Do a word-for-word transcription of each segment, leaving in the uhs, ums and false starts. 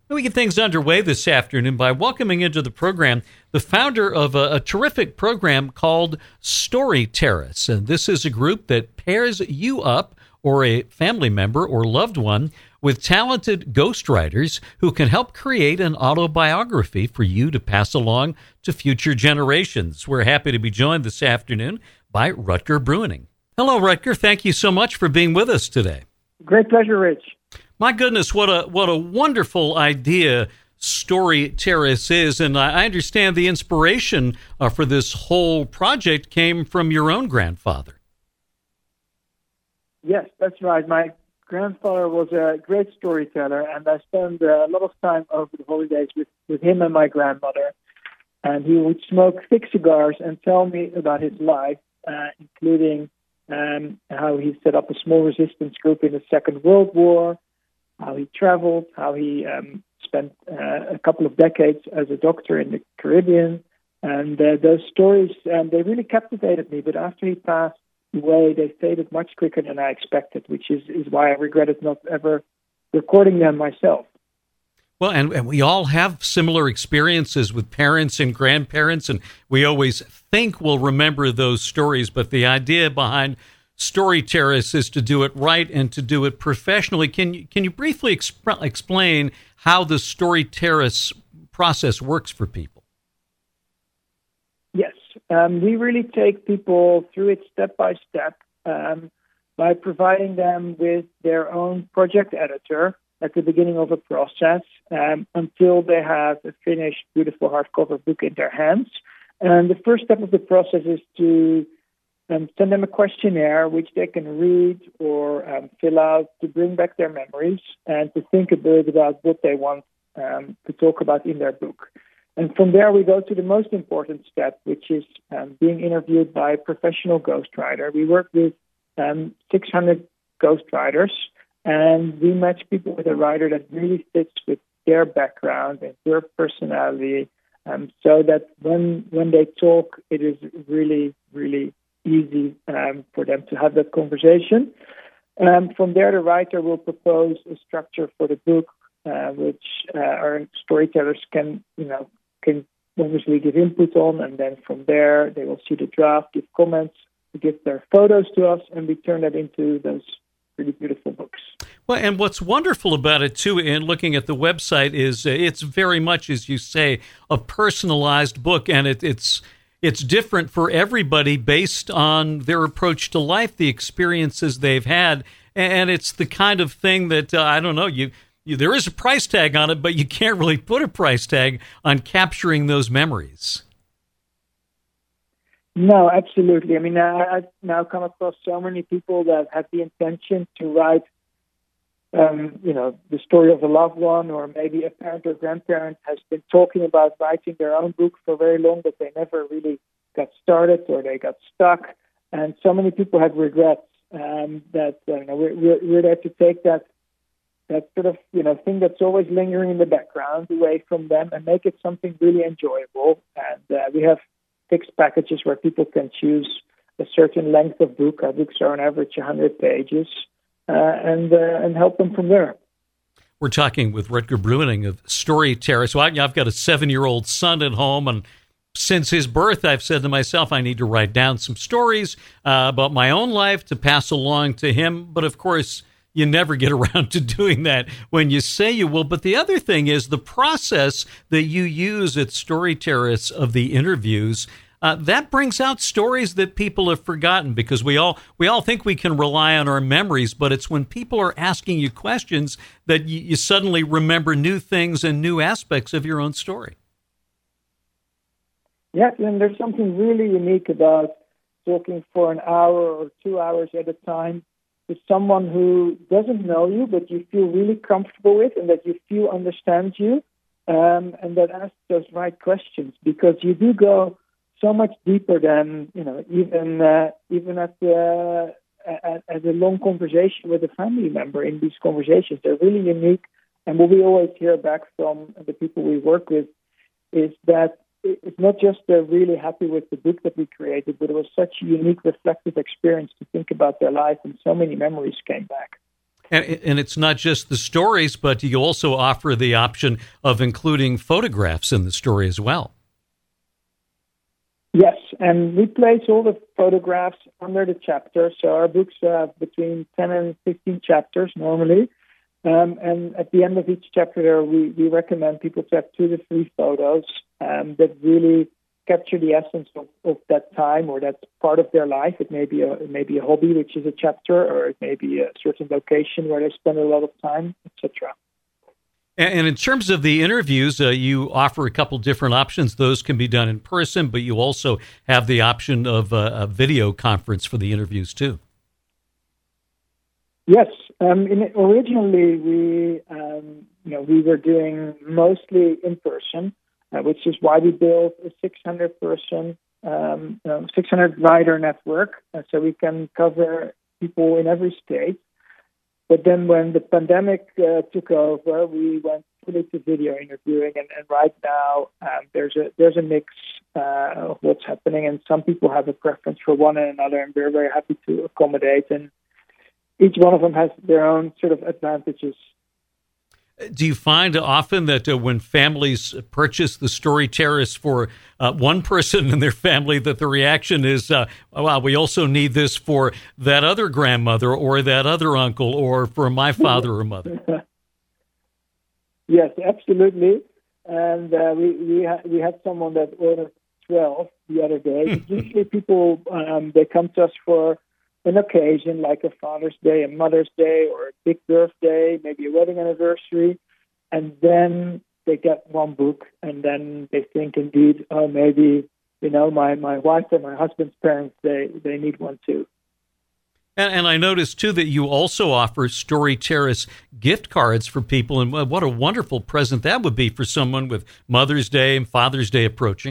We get things underway this afternoon by welcoming into the program the founder of a, a terrific program called Story Terrace. And this is a group that pairs you up or a family member or loved one with talented ghostwriters who can help create an autobiography for you to pass along to future generations. We're happy to be joined this afternoon by Rutger Bruening. Hello, Rutger. Thank you so much for being with us today. Great pleasure, Rich. My goodness, what a what a wonderful idea Story Terrace is. And I understand the inspiration uh, for this whole project came from your own grandfather. Yes, that's right. My grandfather was a great storyteller, and I spent a lot of time over the holidays with, with him and my grandmother. And he would smoke thick cigars and tell me about his life, uh, including um, how he set up a small resistance group in the Second World War, how he traveled, how he um, spent uh, a couple of decades as a doctor in the Caribbean. And uh, those stories, um, they really captivated me. But after he passed away, they faded much quicker than I expected, which is, is why I regretted not ever recording them myself. Well, and, and we all have similar experiences with parents and grandparents, and we always think we'll remember those stories, but the idea behind Story Terrace is to do it right and to do it professionally. Can you, can you briefly exp- explain how the Story Terrace process works for people? Yes. Um, we really take people through it step by step um, by providing them with their own project editor at the beginning of a process um, until they have a finished, beautiful hardcover book in their hands. And the first step of the process is to um, send them a questionnaire which they can read or um, fill out to bring back their memories and to think a bit about what they want um, to talk about in their book. And from there, we go to the most important step, which is um, being interviewed by a professional ghostwriter. We work with um, six hundred ghostwriters, and we match people with a writer that really fits with their background and their personality, um, so that when when they talk, it is really, really easy um, for them to have that conversation. Um, from there, the writer will propose a structure for the book, uh, which uh, our storytellers can, you know, can obviously give input on, and then from there, they will see the draft, give comments, give their photos to us, and we turn that into those really beautiful books. Well, and what's wonderful about it, too, in looking at the website, is uh, it's very much, as you say, a personalized book, and it, it's it's different for everybody based on their approach to life, the experiences they've had, and it's the kind of thing that, uh, I don't know, you, you there is a price tag on it, but you can't really put a price tag on capturing those memories. No, absolutely. I mean, I, I've now come across so many people that have the intention to write, um, you know, the story of a loved one, or maybe a parent or grandparent has been talking about writing their own book for very long, but they never really got started or they got stuck. And so many people have regrets um, that uh, you know, we're, we're, we're there to take that that sort of, you know, thing that's always lingering in the background away from them and make it something really enjoyable. And uh, we have fixed packages where people can choose a certain length of book. Our books are on average one hundred pages, uh, and uh, and help them from there. We're talking with Rutger Bruening of Story Terrace. Well, I've got a seven-year-old son at home, and since his birth, I've said to myself, I need to write down some stories uh, about my own life to pass along to him. But of course, you never get around to doing that when you say you will. But the other thing is the process that you use at Story Terrace of the interviews, uh, that brings out stories that people have forgotten, because we all we all think we can rely on our memories, but it's when people are asking you questions that you, you suddenly remember new things and new aspects of your own story. Yes, and there's something really unique about talking for an hour or two hours at a time with someone who doesn't know you, but you feel really comfortable with and that you feel understands you, um, and that asks those right questions, because you do go so much deeper than, you know, even uh, even at the at, at a long conversation with a family member. In these conversations, they're really unique. And what we always hear back from the people we work with is that it's not just they're really happy with the book that we created, but it was such a unique, reflective experience to think about their life, and so many memories came back. And, and it's not just the stories, but you also offer the option of including photographs in the story as well. Yes, and we place all the photographs under the chapter. So our books have between ten and fifteen chapters normally. Um, and at the end of each chapter, we, we recommend people to have two to three photos um, that really capture the essence of, of that time or that part of their life. It may be a it may be a hobby, which is a chapter, or it may be a certain location where they spend a lot of time, et cetera. And in terms of the interviews, uh, you offer a couple different options. Those can be done in person, but you also have the option of uh, a video conference for the interviews too. Yes, um, in, originally we um, you know we were doing mostly in person. Uh, which is why we built a six hundred person, um, um, six hundred rider network, uh, so we can cover people in every state. But then when the pandemic uh, took over, we went fully to video interviewing, and, and right now um, there's a there's a mix uh, of what's happening, and some people have a preference for one and another, and we're very happy to accommodate. And each one of them has their own sort of advantages. Do you find often that uh, when families purchase the Story Terrace for uh, one person in their family, that the reaction is, uh, wow, we also need this for that other grandmother or that other uncle or for my father or mother? Yes, absolutely. And uh, we we, ha- we had someone that ordered twelve the other day. Usually people, um, they come to us for an occasion like a Father's Day, a Mother's Day, or a big birthday, maybe a wedding anniversary, and then they get one book, and then they think indeed, oh, maybe, you know, my, my wife or my husband's parents, they, they need one too. And, and I noticed, too, that you also offer Story Terrace gift cards for people, and what a wonderful present that would be for someone with Mother's Day and Father's Day approaching.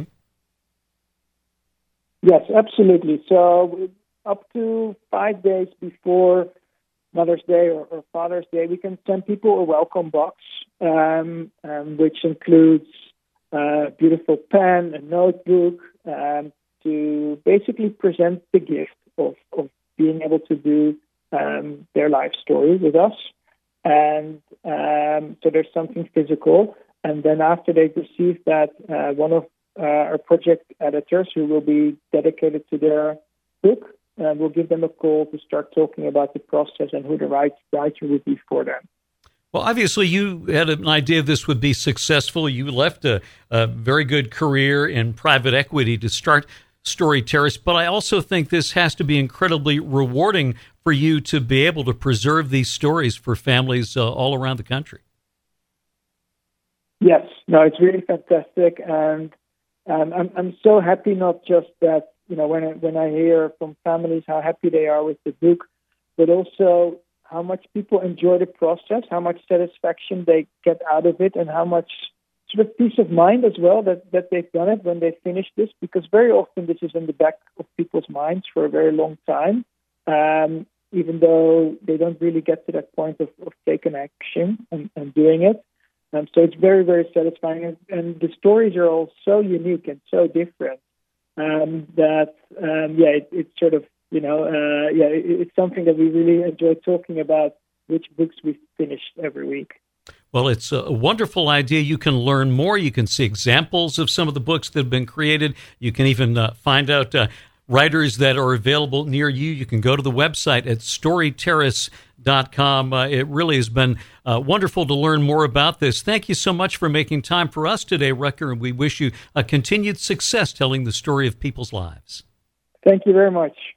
Yes, absolutely. So up to five days before Mother's Day or, or Father's Day, we can send people a welcome box, um, um, which includes a beautiful pen, a notebook, um, to basically present the gift of, of being able to do um, their life story with us. And um, so there's something physical. And then after they've received that, uh, one of uh, our project editors who will be dedicated to their book, and we'll give them a call to start talking about the process and who the right writer would be for them. Well, obviously, you had an idea this would be successful. You left a, a very good career in private equity to start Story Terrace, but I also think this has to be incredibly rewarding for you to be able to preserve these stories for families uh, all around the country. Yes, no, it's really fantastic, and um, I'm I'm so happy not just that. You know, when I, when I hear from families how happy they are with the book, but also how much people enjoy the process, how much satisfaction they get out of it, and how much sort of peace of mind as well that, that they've done it when they finish this, because very often this is in the back of people's minds for a very long time, um, even though they don't really get to that point of, of taking action and, and doing it. Um, so it's very, very satisfying, and, and the stories are all so unique and so different. Um, that, um, yeah, it, it's sort of, you know, uh, yeah, it, it's something that we really enjoy talking about, which books we finish every week. Well, it's a wonderful idea. You can learn more. You can see examples of some of the books that have been created. You can even uh, find out uh, writers that are available near you. You can go to the website at story terrace dot com. Uh, it really has been uh, wonderful to learn more about this. Thank you so much for making time for us today, Rutger, and we wish you a continued success telling the story of people's lives. Thank you very much.